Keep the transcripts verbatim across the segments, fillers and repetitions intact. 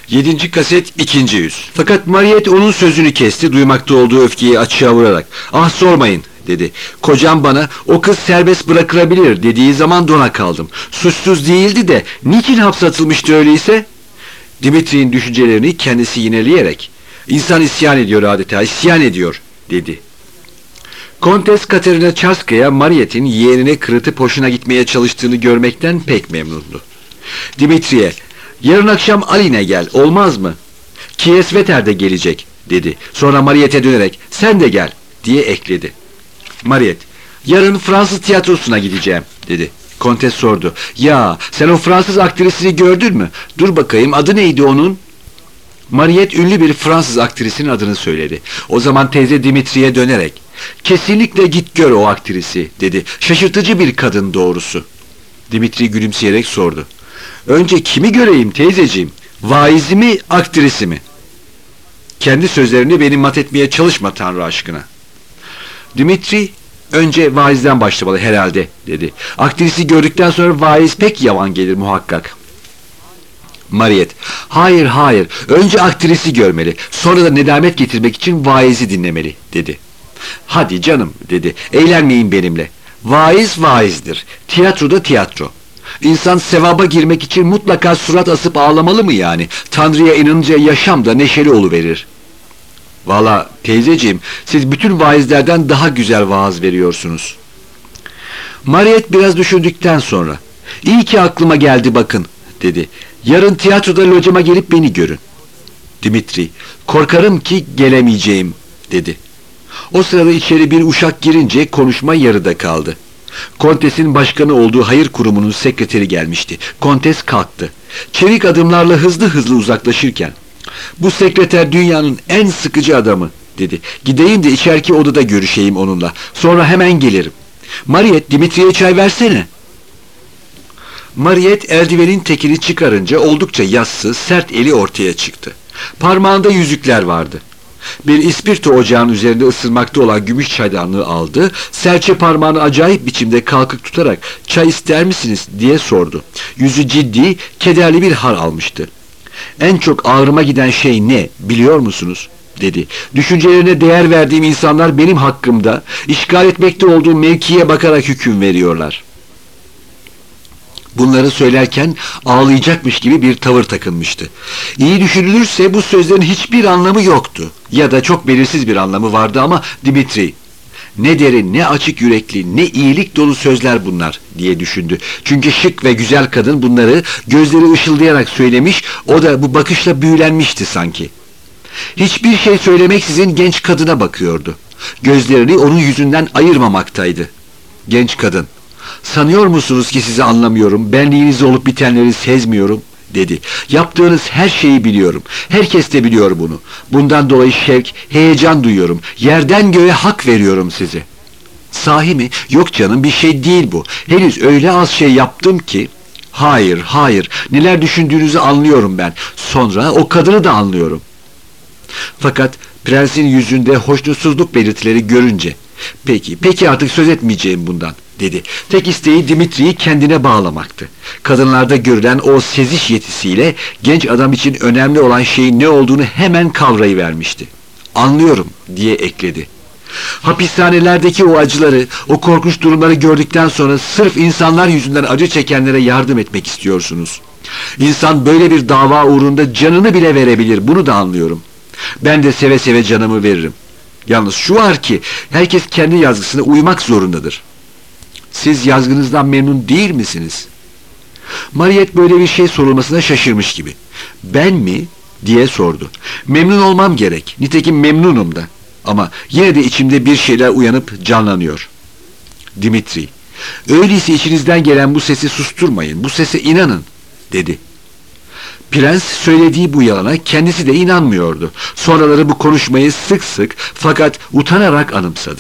Yedinci kaset ikinci yüz. Fakat Mariette onun sözünü kesti, duymakta olduğu öfkeyi açığa vurarak. "Ah sormayın," dedi. "Kocam bana o kız serbest bırakılabilir dediği zaman dona kaldım. Suçsuz değildi de niçin hapse atılmıştı öyleyse?" Dimitri'nin düşüncelerini kendisi yineleyerek, "İnsan isyan ediyor adeta, isyan ediyor," dedi. Kontes Katerina Çarskaya, Mariette'in yeğenine kırıtıp hoşuna gitmeye çalıştığını görmekten pek memnundu. Dimitri'ye, "Yarın akşam Aline gel, olmaz mı? Kiesveter de gelecek," dedi. Sonra Mariette'e dönerek, "Sen de gel," diye ekledi. Mariette, "Yarın Fransız tiyatrosuna gideceğim," dedi. Kontes sordu, "Ya, sen o Fransız aktrisini gördün mü? Dur bakayım, adı neydi onun?" Mariette ünlü bir Fransız aktrisinin adını söyledi. O zaman teyze Dimitri'ye dönerek, "Kesinlikle git gör o aktrisi," dedi. "Şaşırtıcı bir kadın doğrusu." Dimitri gülümseyerek sordu, "Önce kimi göreyim teyzeciğim? Vaizi mi, aktrisi mi?" "Kendi sözlerini beni mat etmeye çalışma Tanrı aşkına." Dimitri, "Önce vaizden başlamalı herhalde," dedi. "Aktrisi gördükten sonra vaiz pek yavan gelir muhakkak." Mariette, "Hayır hayır, önce aktrisi görmeli, sonra da nedamet getirmek için vaizi dinlemeli," dedi. "Hadi canım," dedi, "eğlenmeyin benimle. Vaiz vaizdir, tiyatro da tiyatro. İnsan sevaba girmek için mutlaka surat asıp ağlamalı mı yani? Tanrı'ya inanınca yaşam da neşeli oluverir." "Valla teyzeciğim, siz bütün vaizlerden daha güzel vaaz veriyorsunuz." Mariette biraz düşündükten sonra, "İyi ki aklıma geldi bakın," dedi. "Yarın tiyatroda locama gelip beni görün." Dimitri, "Korkarım ki gelemeyeceğim," dedi. O sırada içeri bir uşak girince konuşma yarıda kaldı. Kontes'in başkanı olduğu hayır kurumunun sekreteri gelmişti. Kontes kalktı. Çevik adımlarla hızlı hızlı uzaklaşırken, "Bu sekreter dünyanın en sıkıcı adamı," dedi. "Gideyim de içeriki odada görüşeyim onunla. Sonra hemen gelirim. Mariette, Dimitri'ye çay versene." Mariette eldivenin tekini çıkarınca oldukça yassı, sert eli ortaya çıktı. Parmağında yüzükler vardı. Bir ispirto ocağının üzerinde ısırmakta olan gümüş çaydanlığı aldı, serçe parmağını acayip biçimde kalkık tutarak, "Çay ister misiniz?" diye sordu. Yüzü ciddi, kederli bir hal almıştı. "En çok ağrıma giden şey ne, biliyor musunuz?" dedi. "Düşüncelerine değer verdiğim insanlar benim hakkımda, işgal etmekte olduğum mevkiye bakarak hüküm veriyorlar." Bunları söylerken ağlayacakmış gibi bir tavır takınmıştı. İyi düşünülürse bu sözlerin hiçbir anlamı yoktu. Ya da çok belirsiz bir anlamı vardı ama Dimitri, "Ne derin, ne açık yürekli, ne iyilik dolu sözler bunlar," diye düşündü. Çünkü şık ve güzel kadın bunları gözleri ışıldayarak söylemiş, o da bu bakışla büyülenmişti sanki. Hiçbir şey söylemeksizin genç kadına bakıyordu. Gözlerini onun yüzünden ayırmamaktaydı. Genç kadın, "Sanıyor musunuz ki sizi anlamıyorum, benliğinizde olup bitenleri sezmiyorum?" dedi. "Yaptığınız her şeyi biliyorum. Herkes de biliyor bunu. Bundan dolayı şevk, heyecan duyuyorum. Yerden göğe hak veriyorum size." "Sahi mi? Yok canım, bir şey değil bu. Henüz öyle az şey yaptım ki." "Hayır, hayır. Neler düşündüğünüzü anlıyorum ben. Sonra o kadını da anlıyorum." Fakat prensin yüzünde hoşnutsuzluk belirtileri görünce, "Peki, peki artık söz etmeyeceğim bundan," dedi. Tek isteği Dimitri'yi kendine bağlamaktı. Kadınlarda görülen o seziş yetisiyle genç adam için önemli olan şeyin ne olduğunu hemen kavrayıvermişti. "Anlıyorum," diye ekledi. "Hapishanelerdeki o acıları, o korkunç durumları gördükten sonra sırf insanlar yüzünden acı çekenlere yardım etmek istiyorsunuz. İnsan böyle bir dava uğrunda canını bile verebilir, bunu da anlıyorum. Ben de seve seve canımı veririm. Yalnız şu var ki, herkes kendi yazgısına uymak zorundadır. Siz yazgınızdan memnun değil misiniz?" Mariette böyle bir şey sorulmasına şaşırmış gibi. "Ben mi?" diye sordu. "Memnun olmam gerek. Nitekim memnunum da. Ama yine de içimde bir şeyler uyanıp canlanıyor." Dimitri, "Öyleyse içinizden gelen bu sesi susturmayın. Bu sese inanın," dedi. Prens söylediği bu yalana kendisi de inanmıyordu. Sonraları bu konuşmayı sık sık fakat utanarak anımsadı.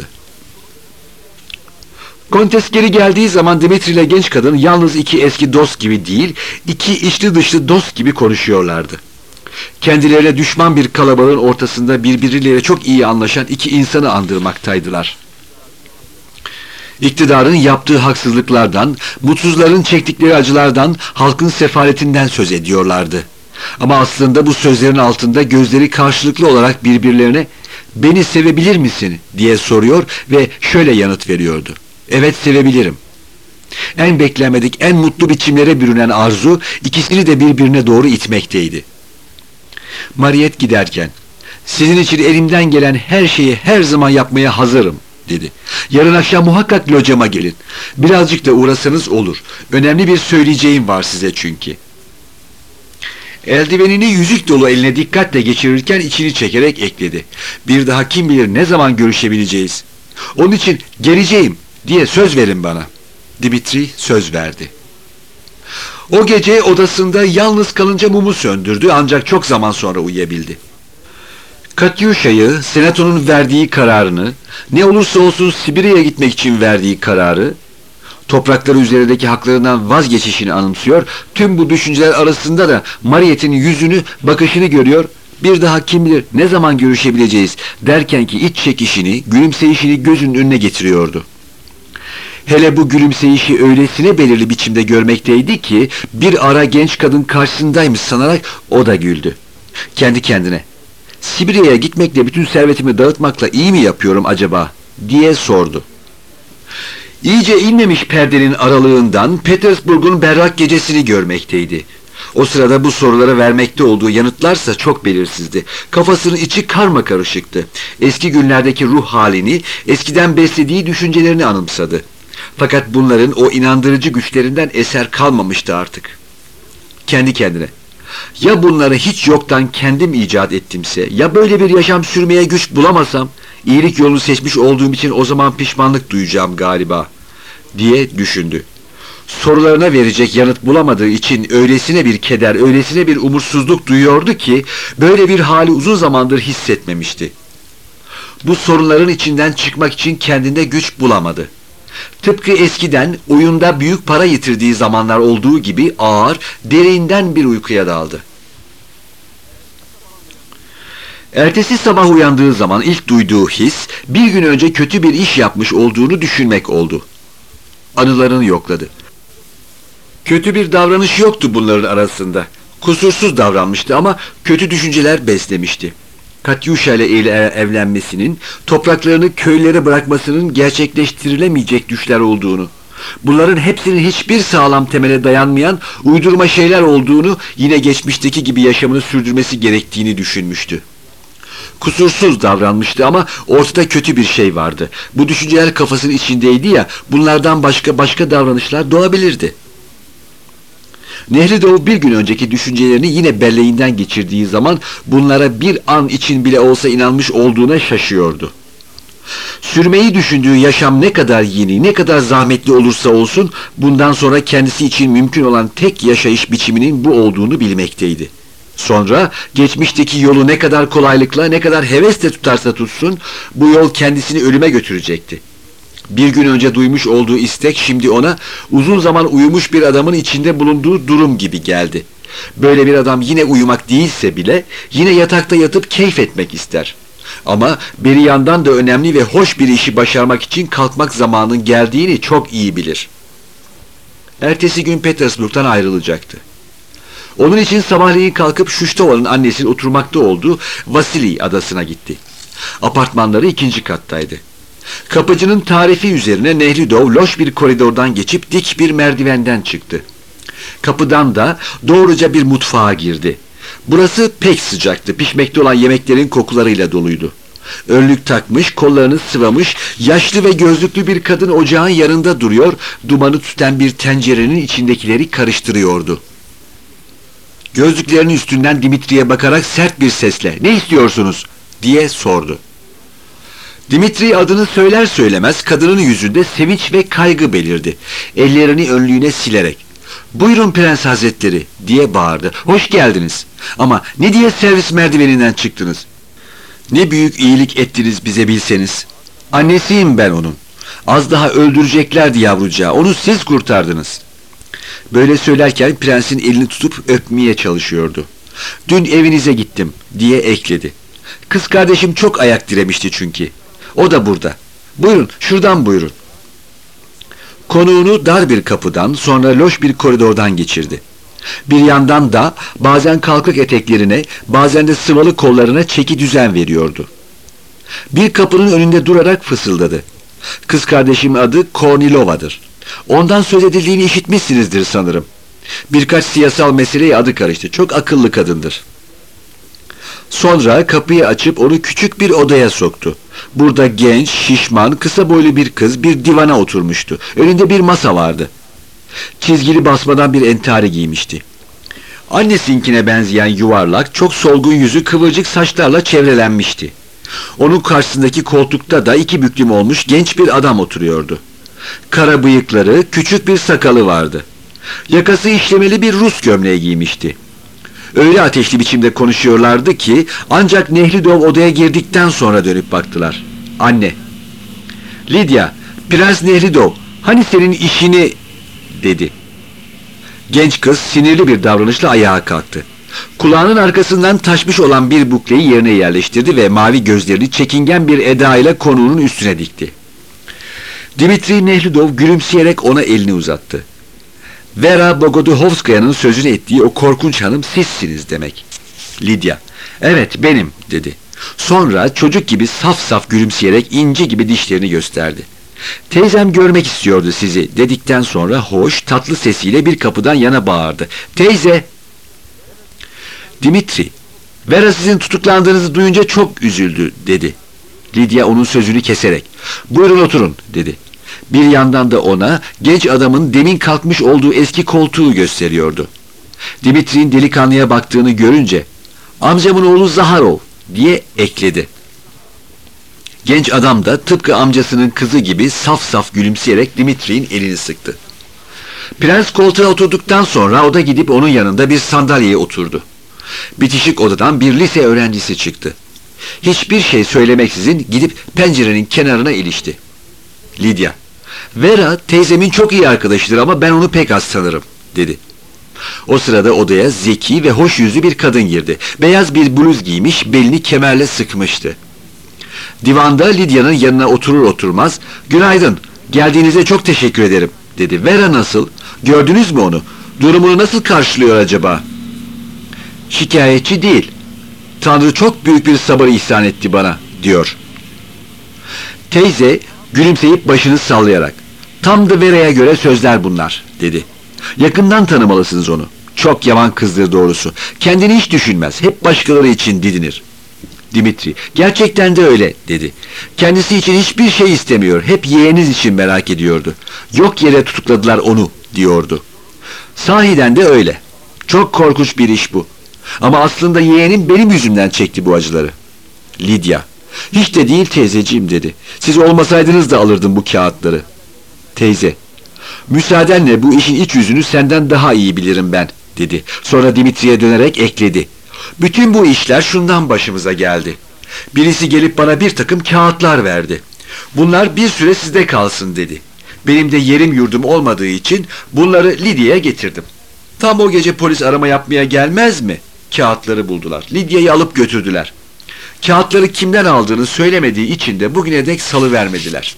Kontes geri geldiği zaman Dimitri ile genç kadın yalnız iki eski dost gibi değil, iki içli dışlı dost gibi konuşuyorlardı. Kendilerine düşman bir kalabalığın ortasında birbirleriyle çok iyi anlaşan iki insanı andırmaktaydılar. İktidarın yaptığı haksızlıklardan, mutsuzların çektikleri acılardan, halkın sefaletinden söz ediyorlardı. Ama aslında bu sözlerin altında gözleri karşılıklı olarak birbirlerine "Beni sevebilir misin?" diye soruyor ve şöyle yanıt veriyordu: "Evet, sevebilirim." En beklenmedik, en mutlu biçimlere bürünen arzu ikisini de birbirine doğru itmekteydi. Mariet giderken, "Sizin için elimden gelen her şeyi her zaman yapmaya hazırım," dedi. "Yarın akşam muhakkak locama gelin. Birazcık da uğrasanız olur. Önemli bir söyleyeceğim var size çünkü." Eldivenini yüzük dolu eline dikkatle geçirirken içini çekerek ekledi: "Bir daha kim bilir ne zaman görüşebileceğiz. Onun için geleceğim diye söz verin bana." Dimitri söz verdi. O gece odasında yalnız kalınca mumu söndürdü, ancak çok zaman sonra uyuyabildi. Katyuşa'yı, senatonun verdiği kararını, ne olursa olsun Sibirya'ya gitmek için verdiği kararı, toprakları üzerindeki haklarından vazgeçişini anımsıyor, tüm bu düşünceler arasında da Mariette'in yüzünü, bakışını görüyor, bir daha kim bilir ne zaman görüşebileceğiz derken ki iç çekişini, gülümseyişini gözünün önüne getiriyordu. Hele bu gülümseyişi öylesine belirli biçimde görmekteydi ki bir ara genç kadın karşısındaymış sanarak o da güldü. Kendi kendine, "Sibirya'ya gitmekle bütün servetimi dağıtmakla iyi mi yapıyorum acaba?" diye sordu. İyice inmemiş perdenin aralığından Petersburg'un berrak gecesini görmekteydi. O sırada bu sorulara vermekte olduğu yanıtlarsa çok belirsizdi. Kafasının içi karmakarışıktı. Eski günlerdeki ruh halini, eskiden beslediği düşüncelerini anımsadı. Fakat bunların o inandırıcı güçlerinden eser kalmamıştı artık. Kendi kendine, "Ya bunları hiç yoktan kendim icat ettimse, ya böyle bir yaşam sürmeye güç bulamasam, iyilik yolunu seçmiş olduğum için o zaman pişmanlık duyacağım galiba," diye düşündü. Sorularına verecek yanıt bulamadığı için öylesine bir keder, öylesine bir umursuzluk duyuyordu ki böyle bir hali uzun zamandır hissetmemişti. Bu sorunların içinden çıkmak için kendinde güç bulamadı. Tıpkı eskiden oyunda büyük para yitirdiği zamanlar olduğu gibi ağır, derinden bir uykuya daldı. Ertesi sabah uyandığı zaman ilk duyduğu his, bir gün önce kötü bir iş yapmış olduğunu düşünmek oldu. Anılarını yokladı. Kötü bir davranış yoktu bunların arasında. Kusursuz davranmıştı ama kötü düşünceler beslemişti. Katyusha ile evlenmesinin, topraklarını köylere bırakmasının gerçekleştirilemeyecek düşler olduğunu, bunların hepsinin hiçbir sağlam temele dayanmayan uydurma şeyler olduğunu, yine geçmişteki gibi yaşamını sürdürmesi gerektiğini düşünmüştü. Kusursuz davranmıştı ama ortada kötü bir şey vardı. Bu düşünceler kafasının içindeydi ya, bunlardan başka başka davranışlar doğabilirdi. Nehridov bir gün önceki düşüncelerini yine belleğinden geçirdiği zaman bunlara bir an için bile olsa inanmış olduğuna şaşıyordu. Sürmeyi düşündüğü yaşam ne kadar yeni, ne kadar zahmetli olursa olsun bundan sonra kendisi için mümkün olan tek yaşayış biçiminin bu olduğunu bilmekteydi. Sonra geçmişteki yolu ne kadar kolaylıkla, ne kadar hevesle tutarsa tutsun bu yol kendisini ölüme götürecekti. Bir gün önce duymuş olduğu istek şimdi ona uzun zaman uyumuş bir adamın içinde bulunduğu durum gibi geldi. Böyle bir adam yine uyumak değilse bile yine yatakta yatıp keyif etmek ister. Ama bir yandan da önemli ve hoş bir işi başarmak için kalkmak zamanının geldiğini çok iyi bilir. Ertesi gün Petersburg'dan ayrılacaktı. Onun için sabahleyin kalkıp Şuştova'nın annesinin oturmakta olduğu Vasili adasına gitti. Apartmanları ikinci kattaydı. Kapıcının tarifi üzerine Nehridov loş bir koridordan geçip dik bir merdivenden çıktı. Kapıdan da doğruca bir mutfağa girdi. Burası pek sıcaktı, pişmekte olan yemeklerin kokularıyla doluydu. Önlük takmış, kollarını sıvamış, yaşlı ve gözlüklü bir kadın ocağın yanında duruyor, dumanı tüten bir tencerenin içindekileri karıştırıyordu. Gözlüklerinin üstünden Dimitri'ye bakarak sert bir sesle "Ne istiyorsunuz?" diye sordu. Dimitri adını söyler söylemez kadının yüzünde sevinç ve kaygı belirdi. Ellerini önlüğüne silerek "Buyurun Prens Hazretleri," diye bağırdı. "Hoş geldiniz. Ama ne diye servis merdiveninden çıktınız? Ne büyük iyilik ettiniz bize bilseniz. Annesiyim ben onun. Az daha öldüreceklerdi yavrucağı. Onu siz kurtardınız." Böyle söylerken prensin elini tutup öpmeye çalışıyordu. "Dün evinize gittim," diye ekledi. "Kız kardeşim çok ayak diremişti çünkü. O da burada. Buyurun, şuradan buyurun." Konuğunu dar bir kapıdan, sonra loş bir koridordan geçirdi. Bir yandan da bazen kalkık eteklerine, bazen de sıvalı kollarına çeki düzen veriyordu. Bir kapının önünde durarak fısıldadı. Kız kardeşimin adı Kornilova'dır. Ondan söz edildiğini işitmişsinizdir sanırım. Birkaç siyasal meseleye adı karıştı. Çok akıllı kadındır. Sonra kapıyı açıp onu küçük bir odaya soktu. Burada genç, şişman, kısa boylu bir kız bir divana oturmuştu. Önünde bir masa vardı. Çizgili basmadan bir entari giymişti. Annesinkine benzeyen yuvarlak, çok solgun yüzü kıvırcık saçlarla çevrelenmişti. Onun karşısındaki koltukta da iki büklüm olmuş genç bir adam oturuyordu. Kara bıyıkları, küçük bir sakalı vardı. Yakası işlemeli bir Rus gömleği giymişti. Öyle ateşli biçimde konuşuyorlardı ki ancak Nehlidov odaya girdikten sonra dönüp baktılar. Anne, Lidya, Prens Nehlidov, hani senin işini, dedi. Genç kız sinirli bir davranışla ayağa kalktı. Kulağının arkasından taşmış olan bir bukleyi yerine yerleştirdi ve mavi gözlerini çekingen bir eda ile konuğunun üstüne dikti. Dimitri Nehlidov gülümseyerek ona elini uzattı. Vera Bogoduhovskaya'nın sözünü ettiği o korkunç hanım sizsiniz demek. Lidya, evet benim, dedi. Sonra çocuk gibi saf saf gülümseyerek inci gibi dişlerini gösterdi. Teyzem görmek istiyordu sizi, dedikten sonra hoş, tatlı sesiyle bir kapıdan yana bağırdı. Teyze! Dimitri, Vera sizin tutuklandığınızı duyunca çok üzüldü, dedi. Lidya onun sözünü keserek, buyurun oturun, dedi. Bir yandan da ona genç adamın demin kalkmış olduğu eski koltuğu gösteriyordu. Dimitri'nin delikanlıya baktığını görünce, amcamın oğlu Zaharov, diye ekledi. Genç adam da tıpkı amcasının kızı gibi saf saf gülümseyerek Dimitri'nin elini sıktı. Prens koltuğa oturduktan sonra o da gidip onun yanında bir sandalyeye oturdu. Bitişik odadan bir lise öğrencisi çıktı. Hiçbir şey söylemeksizin gidip pencerenin kenarına ilişti. Lidya, Vera teyzemin çok iyi arkadaşıdır ama ben onu pek az tanırım, dedi. O sırada odaya zeki ve hoş yüzlü bir kadın girdi. Beyaz bir bluz giymiş, belini kemerle sıkmıştı. Divanda Lidya'nın yanına oturur oturmaz, günaydın, geldiğinize çok teşekkür ederim, dedi. Vera nasıl? Gördünüz mü onu? Durumunu nasıl karşılıyor acaba? Şikayetçi değil. Tanrı çok büyük bir sabır ihsan etti bana, diyor. Teyze gülümseyip başını sallayarak, tam da Vera'ya göre sözler bunlar, dedi. Yakından tanımalısınız onu. Çok yaman kızdır doğrusu. Kendini hiç düşünmez, hep başkaları için didinir. Dimitri, gerçekten de öyle, dedi. Kendisi için hiçbir şey istemiyor, hep yeğeniz için merak ediyordu. Yok yere tutukladılar onu, diyordu. Sahiden de öyle. Çok korkunç bir iş bu. Ama aslında yeğenim benim yüzümden çekti bu acıları. Lidya, hiç de değil teyzeciğim, dedi. Siz olmasaydınız da alırdım bu kağıtları. Teyze, müsaadenle bu işin iç yüzünü senden daha iyi bilirim ben, dedi. Sonra Dimitri'ye dönerek ekledi. Bütün bu işler şundan başımıza geldi. Birisi gelip bana bir takım kağıtlar verdi. Bunlar bir süre sizde kalsın, dedi. Benim de yerim yurdum olmadığı için bunları Lidya'ya getirdim. Tam o gece polis arama yapmaya gelmez mi? Kağıtları buldular. Lidya'yı alıp götürdüler. Kağıtları kimden aldığını söylemediği için de bugüne dek salıvermediler.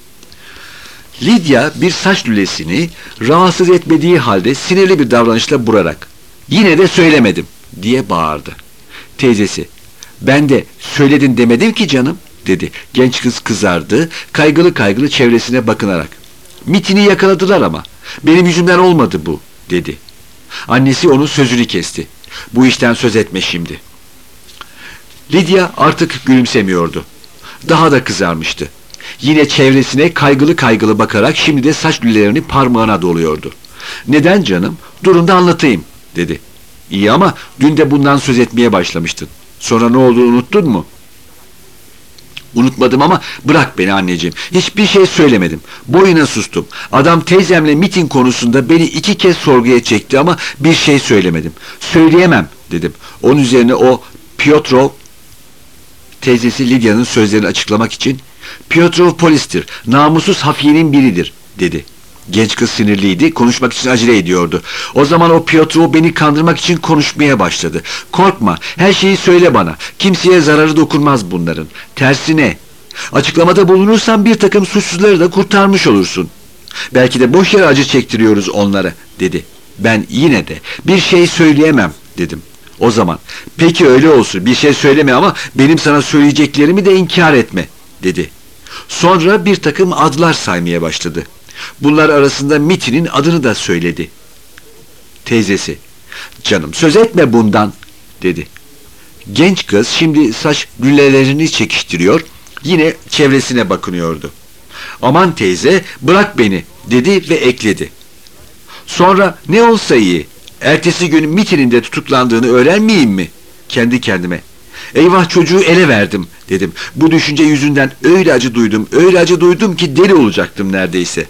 Lidya bir saç lülesini rahatsız etmediği halde sinirli bir davranışla burarak, yine de söylemedim, diye bağırdı. Teyzesi, ben de söyledin demedim ki canım, dedi. Genç kız kızardı, kaygılı kaygılı çevresine bakınarak. Mitini yakaladılar ama, benim yüzümden olmadı bu, dedi. Annesi onun sözünü kesti. Bu işten söz etme şimdi. Lidya artık gülümsemiyordu. Daha da kızarmıştı. Yine çevresine kaygılı kaygılı bakarak şimdi de saç lülelerini parmağına doluyordu. Neden canım? Durun da anlatayım, dedi. İyi ama dün de bundan söz etmeye başlamıştın. Sonra ne olduğunu unuttun mu? Unutmadım ama bırak beni anneciğim. Hiçbir şey söylemedim. Boyuna sustum. Adam teyzemle miting konusunda beni iki kez sorguya çekti ama bir şey söylemedim. Söyleyemem, dedim. Onun üzerine o Piotrov, teyzesi Lidya'nın sözlerini açıklamak için, Piotrov polistir, namussuz hafiyenin biridir, dedi. Genç kız sinirliydi, konuşmak için acele ediyordu. O zaman o Piotrov beni kandırmak için konuşmaya başladı. Korkma, her şeyi söyle bana. Kimseye zararı dokunmaz bunların. Tersine, açıklamada bulunursan bir takım suçsuzları da kurtarmış olursun. Belki de boş yere acı çektiriyoruz onlara, dedi. Ben yine de bir şey söyleyemem dedim. O zaman peki öyle olsun, bir şey söyleme ama benim sana söyleyeceklerimi de inkar etme dedi. Sonra bir takım adlar saymaya başladı. Bunlar arasında Mitty'nin adını da söyledi. Teyzesi, canım söz etme bundan dedi. Genç kız şimdi saç lülelerini çekiştiriyor, yine çevresine bakınıyordu. Aman teyze, bırak beni dedi ve ekledi. Sonra ne olsa iyi, ertesi gün Mitty'nin de tutuklandığını öğrenmeyeyim mi? Kendi kendime. Eyvah, çocuğu ele verdim dedim. Bu düşünce yüzünden öyle acı duydum, öyle acı duydum ki deli olacaktım neredeyse.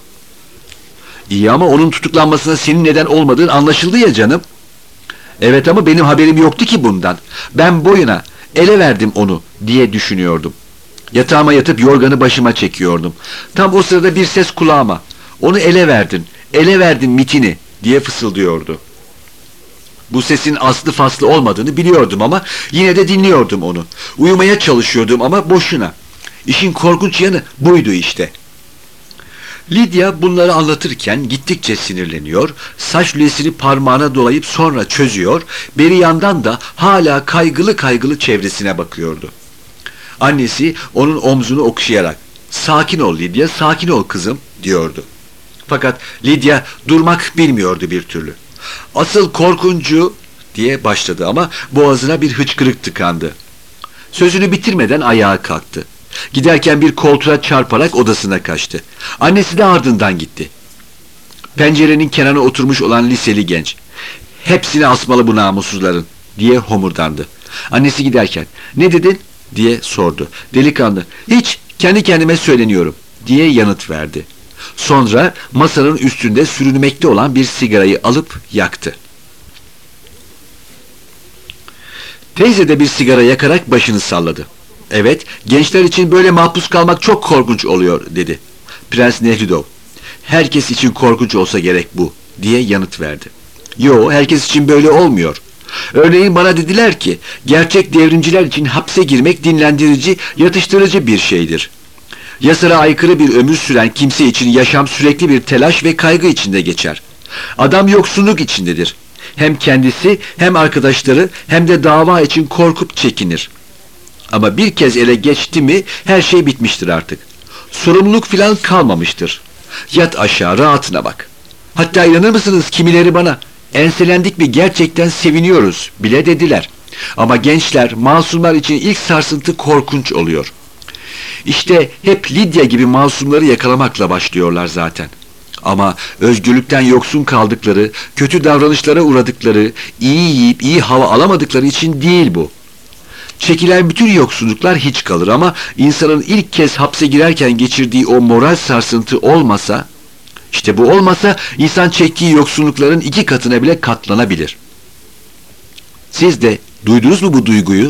İyi ama onun tutuklanmasına senin neden olmadığın anlaşıldı ya canım. Evet ama benim haberim yoktu ki bundan. Ben boyuna ele verdim onu diye düşünüyordum. Yatağıma yatıp yorganı başıma çekiyordum. Tam o sırada bir ses kulağıma. Onu ele verdin, ele verdin Mitty'ni diye fısıldıyordu. Bu sesin aslı faslı olmadığını biliyordum ama yine de dinliyordum onu. Uyumaya çalışıyordum ama boşuna. İşin korkunç yanı buydu işte. Lydia bunları anlatırken gittikçe sinirleniyor, saç lülesini parmağına dolayıp sonra çözüyor, beri yandan da hala kaygılı kaygılı çevresine bakıyordu. Annesi onun omzunu okşayarak, "Sakin ol Lydia, sakin ol kızım," diyordu. Fakat Lydia durmak bilmiyordu bir türlü. "Asıl korkuncu," diye başladı ama boğazına bir hıçkırık tıkandı. Sözünü bitirmeden ayağa kalktı. Giderken bir koltuğa çarparak odasına kaçtı. Annesi de ardından gitti. Pencerenin kenarına oturmuş olan liseli genç, "Hepsini asmalı bu namussuzların," diye homurdandı. Annesi giderken, "Ne dedin?" diye sordu. Delikanlı, "Hiç, kendi kendime söyleniyorum," diye yanıt verdi. Sonra masanın üstünde sürünmekte olan bir sigarayı alıp yaktı. Teyze de bir sigara yakarak başını salladı. "Evet, gençler için böyle mahpus kalmak çok korkunç oluyor," dedi. Prens Nehridov, "Herkes için korkunç olsa gerek bu," diye yanıt verdi. "Yo, herkes için böyle olmuyor. Örneğin bana dediler ki, gerçek devrimciler için hapse girmek dinlendirici, yatıştırıcı bir şeydir. Yasara aykırı bir ömür süren kimse için yaşam sürekli bir telaş ve kaygı içinde geçer. Adam yoksunluk içindedir. Hem kendisi, hem arkadaşları, hem de dava için korkup çekinir. Ama bir kez ele geçti mi her şey bitmiştir artık. Sorumluluk filan kalmamıştır. Yat aşağı, rahatına bak. Hatta inanır mısınız, kimileri bana, 'Enselendik mi, gerçekten seviniyoruz,' bile dediler. Ama gençler, masumlar için ilk sarsıntı korkunç oluyor. İşte hep Lydia gibi masumları yakalamakla başlıyorlar zaten. Ama özgürlükten yoksun kaldıkları, kötü davranışlara uğradıkları, iyi yiyip iyi hava alamadıkları için değil bu. Çekilen bütün yoksunluklar hiç kalır ama insanın ilk kez hapse girerken geçirdiği o moral sarsıntı olmasa, işte bu olmasa insan çektiği yoksunlukların iki katına bile katlanabilir. Siz de duydunuz mu bu duyguyu?"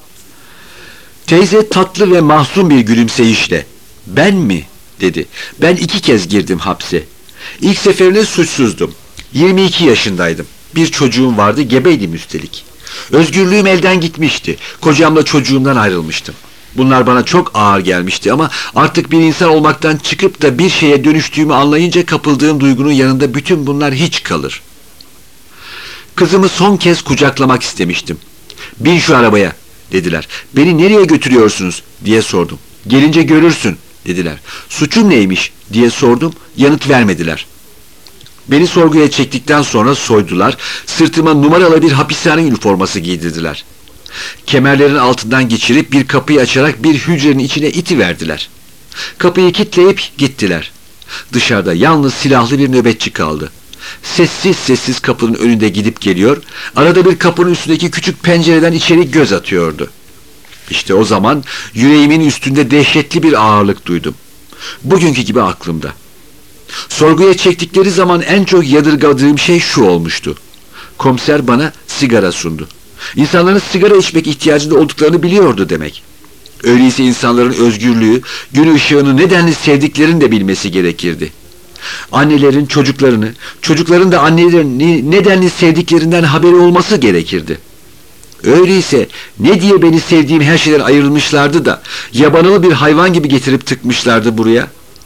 Teyze tatlı ve mahzun bir gülümseyişle, "Ben mi?" dedi. "Ben iki kez girdim hapse. İlk seferinde suçsuzdum. yirmi iki yaşındaydım. Bir çocuğum vardı, gebeydim üstelik. Özgürlüğüm elden gitmişti. Kocamla çocuğumdan ayrılmıştım. Bunlar bana çok ağır gelmişti ama artık bir insan olmaktan çıkıp da bir şeye dönüştüğümü anlayınca kapıldığım duygunun yanında bütün bunlar hiç kalır. Kızımı son kez kucaklamak istemiştim. 'Bin şu arabaya,' dediler. 'Beni nereye götürüyorsunuz?' diye sordum. 'Gelince görürsün,' dediler. 'Suçum neymiş?' diye sordum. Yanıt vermediler. Beni sorguya çektikten sonra soydular, sırtıma numaralı bir hapishane üniforması giydirdiler. Kemerlerin altından geçirip bir kapıyı açarak bir hücrenin içine itiverdiler. Kapıyı kilitleyip gittiler. Dışarıda yalnız silahlı bir nöbetçi kaldı. Sessiz sessiz kapının önünde gidip geliyor, arada bir kapının üstündeki küçük pencereden içeri göz atıyordu. İşte o zaman yüreğimin üstünde dehşetli bir ağırlık duydum. Bugünkü gibi aklımda. Sorguya çektikleri zaman en çok yadırgadığım şey şu olmuştu. Komiser bana sigara sundu. İnsanların sigara içmek ihtiyacında olduklarını biliyordu demek. Öyleyse insanların özgürlüğü, gün ışığını nedenli sevdiklerini de bilmesi gerekirdi. Annelerin çocuklarını, çocukların da annelerin nedenli sevdiklerinden haberi olması gerekirdi. Öyleyse ne diye beni sevdiğim her şeyden ayrılmışlardı da yabanılı bir hayvan gibi getirip tıkmışlardı buraya?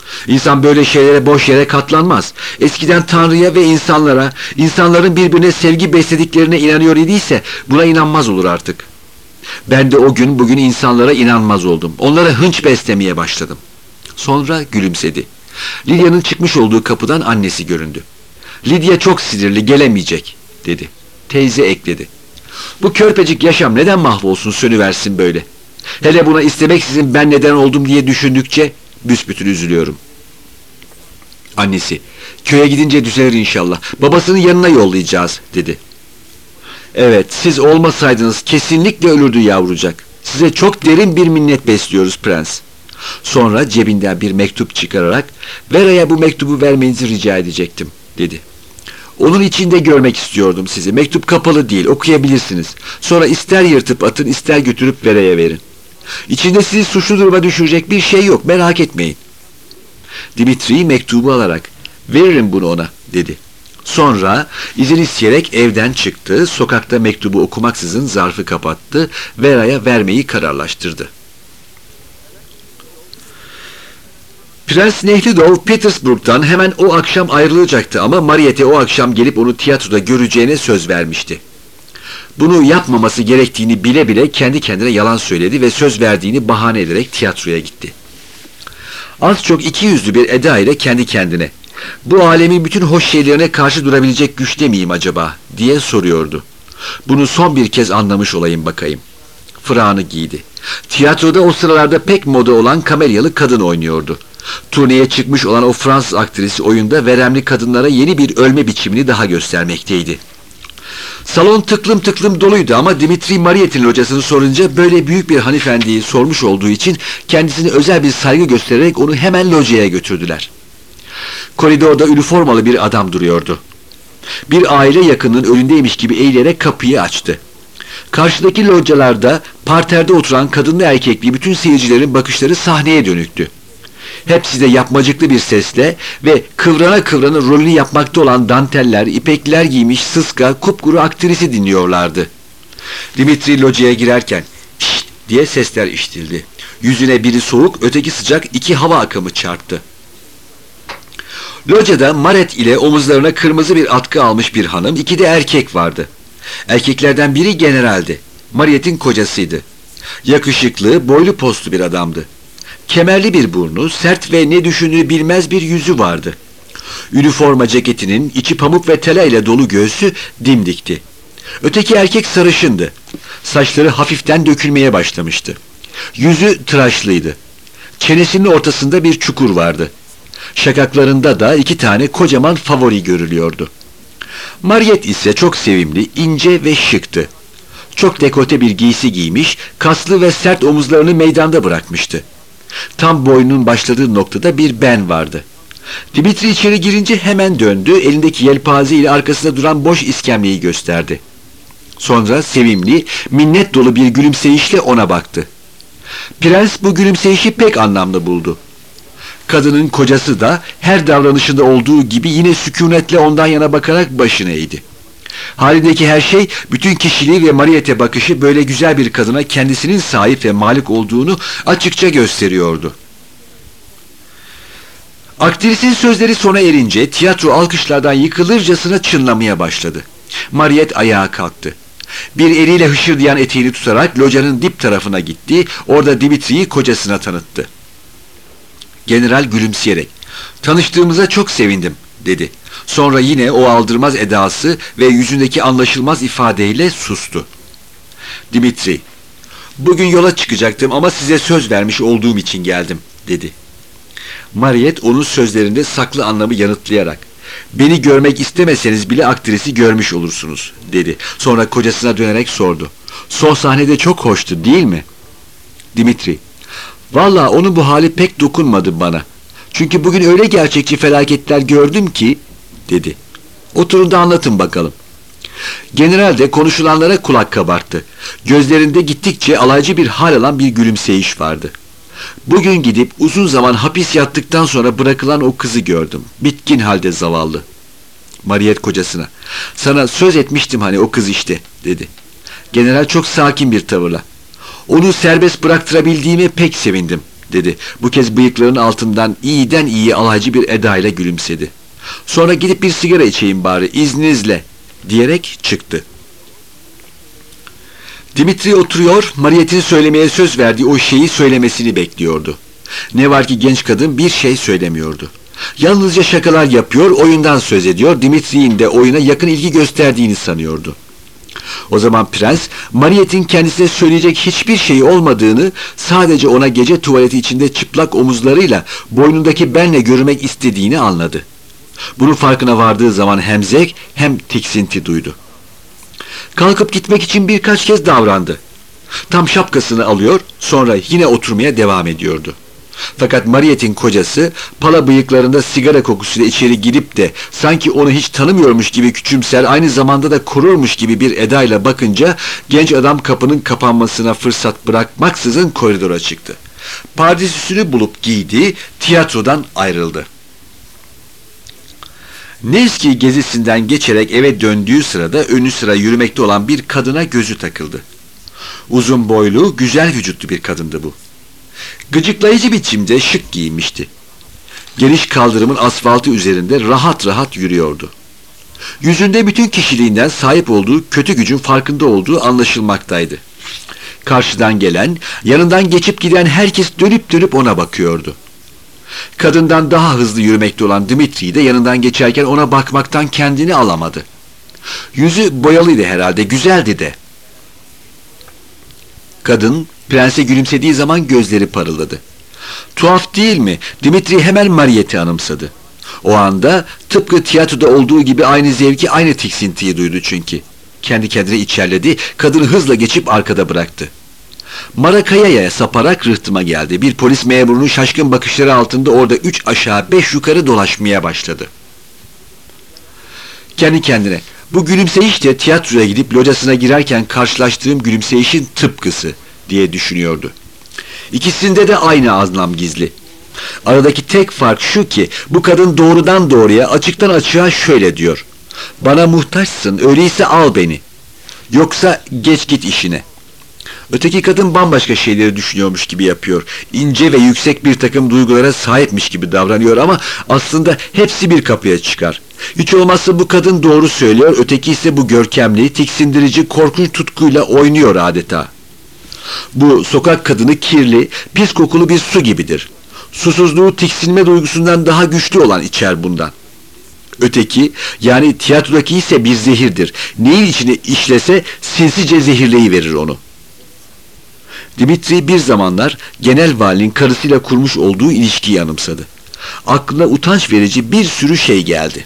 İnsan böyle şeylere boş yere katlanmaz. Eskiden Tanrı'ya ve insanlara, insanların birbirine sevgi beslediklerine inanıyor idiyse buna inanmaz olur artık. Ben de o gün bugün insanlara inanmaz oldum. Onlara hınç beslemeye başladım. Sonra gülümsedi. Lydia'nın çıkmış olduğu kapıdan annesi göründü. Lydia çok sinirli, gelemeyecek, dedi. Teyze ekledi. Bu körpecik yaşam neden mahvolsun, sönüversin böyle? Hele buna istemeksizin ben neden oldum diye düşündükçe büsbütün üzülüyorum. Annesi, köye gidince düzelir inşallah. Babasının yanına yollayacağız, dedi. Evet, siz olmasaydınız kesinlikle ölürdü yavrucak. Size çok derin bir minnet besliyoruz prens. Sonra cebinden bir mektup çıkararak Vera'ya bu mektubu vermenizi rica edecektim, dedi. Onun içinde görmek istiyordum sizi. Mektup kapalı değil, okuyabilirsiniz. Sonra ister yırtıp atın, ister götürüp Vera'ya verin. İçinde sizi suçlu duruma düşürecek bir şey yok, merak etmeyin. Dimitri mektubu alarak veririm bunu ona, dedi. Sonra izin isteyerek evden çıktı, sokakta mektubu okumaksızın zarfı kapattı, Vera'ya vermeyi kararlaştırdı. Prens Nehlidov Petersburg'dan hemen o akşam ayrılacaktı ama Mariette o akşam gelip onu tiyatroda göreceğine söz vermişti. Bunu yapmaması gerektiğini bile bile kendi kendine yalan söyledi ve söz verdiğini bahane ederek tiyatroya gitti. Az çok iki yüzlü bir eda ile kendi kendine, bu alemin bütün hoş şeylerine karşı durabilecek güçte miyim acaba diye soruyordu. Bunu son bir kez anlamış olayım bakayım. Fırağını giydi. Tiyatroda o sıralarda pek moda olan kamelyalı kadın oynuyordu. Turneye çıkmış olan o Fransız aktrisi oyunda veremli kadınlara yeni bir ölme biçimini daha göstermekteydi. Salon tıklım tıklım doluydu ama Dimitri Mariette'in locasını sorunca böyle büyük bir hanımefendiyi sormuş olduğu için kendisine özel bir saygı göstererek onu hemen locaya götürdüler. Koridorda üniformalı bir adam duruyordu. Bir aile yakınının önündeymiş gibi eğilerek kapıyı açtı. Karşıdaki localarda parterde oturan kadınlı erkekli bütün seyircilerin bakışları sahneye dönüktü. Hepsi de yapmacıklı bir sesle ve kıvrana kıvrana rolünü yapmakta olan danteller, ipekler giymiş sıska, kupkuru aktrisi dinliyorlardı. Dimitri locaya girerken "Şşt!" diye sesler işitildi. Yüzüne biri soğuk, öteki sıcak iki hava akımı çarptı. Locada Maret ile omuzlarına kırmızı bir atkı almış bir hanım, iki de erkek vardı. Erkeklerden biri generaldi. Mariette'in kocasıydı. Yakışıklı, boylu postlu bir adamdı. Kemerli bir burnu, sert ve ne düşündüğünü bilmez bir yüzü vardı. Üniforma ceketinin içi pamuk ve tela ile dolu göğsü dimdikti. Öteki erkek sarışındı. Saçları hafiften dökülmeye başlamıştı. Yüzü tıraşlıydı. Çenesinin ortasında bir çukur vardı. Şakaklarında da iki tane kocaman favori görülüyordu. Mariette ise çok sevimli, ince ve şıktı. Çok dekolte bir giysi giymiş, kaslı ve sert omuzlarını meydanda bırakmıştı. Tam boynunun başladığı noktada bir ben vardı. Dimitri içeri girince hemen döndü, elindeki yelpaze ile arkasında duran boş iskemleyi gösterdi. Sonra sevimli, minnet dolu bir gülümseyişle ona baktı. Prens bu gülümseyişi pek anlamlı buldu. Kadının kocası da her davranışında olduğu gibi yine sükunetle ondan yana bakarak başını eğdi. Halindeki her şey, bütün kişiliği ve Mariette bakışı böyle güzel bir kadına kendisinin sahip ve malik olduğunu açıkça gösteriyordu. Aktrisin sözleri sona erince tiyatro alkışlardan yıkılırcasına çınlamaya başladı. Mariette ayağa kalktı. Bir eliyle hışırdayan eteğini tutarak locanın dip tarafına gitti, orada Dimitri'yi kocasına tanıttı. General gülümseyerek, "Tanıştığımıza çok sevindim," dedi. Sonra yine o aldırmaz edası ve yüzündeki anlaşılmaz ifadeyle sustu. Dimitri, "Bugün yola çıkacaktım ama size söz vermiş olduğum için geldim," dedi. Mariette onun sözlerinde saklı anlamı yanıtlayarak, "Beni görmek istemeseniz bile aktrisi görmüş olursunuz," dedi. Sonra kocasına dönerek sordu. "Son sahnede çok hoştu, değil mi?" Dimitri, "Vallahi onun bu hali pek dokunmadı bana. Çünkü bugün öyle gerçekçi felaketler gördüm ki," dedi. "Oturun da anlatın bakalım." General de konuşulanlara kulak kabarttı. Gözlerinde gittikçe alaycı bir hal alan bir gülümseyiş vardı. "Bugün gidip uzun zaman hapis yattıktan sonra bırakılan o kızı gördüm. Bitkin halde zavallı." Mariette kocasına, "Sana söz etmiştim hani o kız işte," dedi. General çok sakin bir tavırla, "Onu serbest bıraktırabildiğime pek sevindim," dedi. Bu kez bıyıklarının altından iyiden iyiye alaycı bir edayla gülümsedi. Sonra gidip bir sigara içeyim bari, izninizle, diyerek çıktı. Dimitri oturuyor, Mariette'in söylemeye söz verdiği o şeyi söylemesini bekliyordu. Ne var ki genç kadın bir şey söylemiyordu. Yalnızca şakalar yapıyor, oyundan söz ediyor, Dimitri'nin de oyuna yakın ilgi gösterdiğini sanıyordu. O zaman prens, Mariette'in kendisine söyleyecek hiçbir şeyi olmadığını, sadece ona gece tuvaleti içinde çıplak omuzlarıyla boynundaki benle görmek istediğini anladı. Bunun farkına vardığı zaman hem zevk hem tiksinti duydu. Kalkıp gitmek için birkaç kez davrandı. Tam şapkasını alıyor, sonra yine oturmaya devam ediyordu. Fakat Mariette'in kocası, pala bıyıklarında sigara kokusuyla içeri girip de sanki onu hiç tanımıyormuş gibi küçümser, aynı zamanda da korurmuş gibi bir edayla bakınca, genç adam kapının kapanmasına fırsat bırakmaksızın koridora çıktı. Pardesüsünü bulup giydi, tiyatrodan ayrıldı. Nevski gezisinden geçerek eve döndüğü sırada önü sıra yürümekte olan bir kadına gözü takıldı. Uzun boylu, güzel vücutlu bir kadındı bu. Gıcıklayıcı biçimde şık giyinmişti. Geniş kaldırımın asfaltı üzerinde rahat rahat yürüyordu. Yüzünde bütün kişiliğinden sahip olduğu kötü gücün farkında olduğu anlaşılmaktaydı. Karşıdan gelen, yanından geçip giden herkes dönüp dönüp ona bakıyordu. Kadından daha hızlı yürümekte olan Dimitri de yanından geçerken ona bakmaktan kendini alamadı. Yüzü boyalıydı herhalde, güzeldi de. Kadın, prense gülümsediği zaman gözleri parıldadı. Tuhaf değil mi? Dimitri hemen Mariette'i anımsadı. O anda tıpkı tiyatroda olduğu gibi aynı zevki, aynı tiksintiyi duydu çünkü. Kendi kendine içerledi, kadını hızla geçip arkada bıraktı. Marakaya'ya saparak rıhtıma geldi. Bir polis memurunun şaşkın bakışları altında orada üç aşağı beş yukarı dolaşmaya başladı. Kendi kendine, bu gülümseyiş de tiyatroya gidip locasına girerken karşılaştığım gülümseyişin tıpkısı diye düşünüyordu. İkisinde de aynı anlam gizli. Aradaki tek fark şu ki, bu kadın doğrudan doğruya, açıktan açığa şöyle diyor: "Bana muhtaçsın, öyleyse al beni. Yoksa geç git işine." Öteki kadın bambaşka şeyleri düşünüyormuş gibi yapıyor. İnce ve yüksek bir takım duygulara sahipmiş gibi davranıyor ama aslında hepsi bir kapıya çıkar. Hiç olmazsa bu kadın doğru söylüyor, öteki ise bu görkemli, tiksindirici, korkunç tutkuyla oynuyor adeta. Bu sokak kadını kirli, pis kokulu bir su gibidir. Susuzluğu tiksinme duygusundan daha güçlü olan içer bundan. Öteki, yani tiyatrodaki ise bir zehirdir. Neyin içine işlese sinsice zehirleyiverir onu. Dimitri bir zamanlar genel valinin karısıyla kurmuş olduğu ilişkiyi anımsadı. Aklına utanç verici bir sürü şey geldi.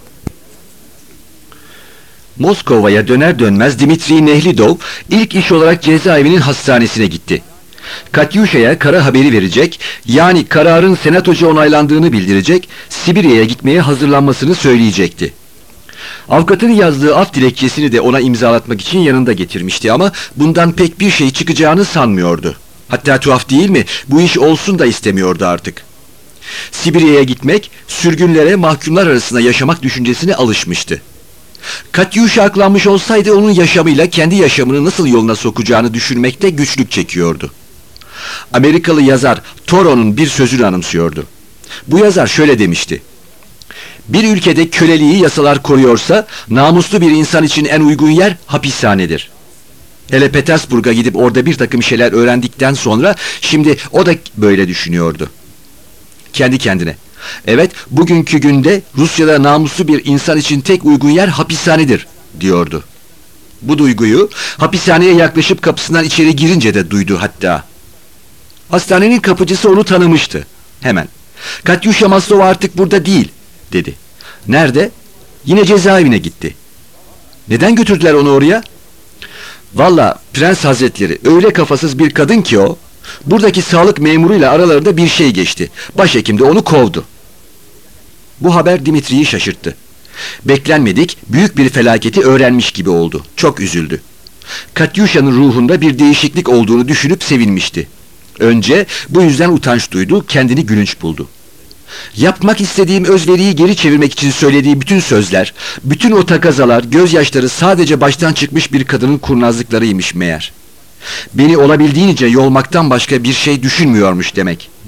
Moskova'ya döner dönmez Dimitri Nehlidov ilk iş olarak cezaevinin hastanesine gitti. Katyuşa'ya kara haberi verecek, yani kararın senatoca onaylandığını bildirecek, Sibirya'ya gitmeye hazırlanmasını söyleyecekti. Avukatının yazdığı af dilekçesini de ona imzalatmak için yanında getirmişti ama bundan pek bir şey çıkacağını sanmıyordu. Hatta tuhaf değil mi? Bu iş olsun da istemiyordu artık. Sibirya'ya gitmek, sürgünlere, mahkumlar arasında yaşamak düşüncesine alışmıştı. Katyuşa aklanmış olsaydı onun yaşamıyla kendi yaşamını nasıl yoluna sokacağını düşünmekte güçlük çekiyordu. Amerikalı yazar Thoreau'nun bir sözünü anımsıyordu. Bu yazar şöyle demişti: "Bir ülkede köleliği yasalar koruyorsa, namuslu bir insan için en uygun yer hapishanedir." Hele Petersburg'a gidip orada bir takım şeyler öğrendikten sonra, şimdi o da böyle düşünüyordu. Kendi kendine, "Evet, bugünkü günde Rusya'da namuslu bir insan için tek uygun yer hapishanedir," diyordu. Bu duyguyu hapishaneye yaklaşıp kapısından içeri girince de duydu hatta. Hastanenin kapıcısı onu tanımıştı. Hemen, "Katyusha Maslova artık burada değil," dedi. "Nerede?" "Yine cezaevine gitti." "Neden götürdüler onu oraya?" "Valla Prens Hazretleri öyle kafasız bir kadın ki o, buradaki sağlık memuruyla aralarında bir şey geçti. Başhekim de onu kovdu." Bu haber Dimitri'yi şaşırttı. Beklenmedik büyük bir felaketi öğrenmiş gibi oldu. Çok üzüldü. Katyusha'nın ruhunda bir değişiklik olduğunu düşünüp sevinmişti. Önce bu yüzden utanç duydu, kendini gülünç buldu. Yapmak istediğim özveriyi geri çevirmek için söylediği bütün sözler, bütün o takazalar, gözyaşları sadece baştan çıkmış bir kadının kurnazlıklarıymış meğer. Beni olabildiğince yolmaktan başka bir şey düşünmüyormuş demek.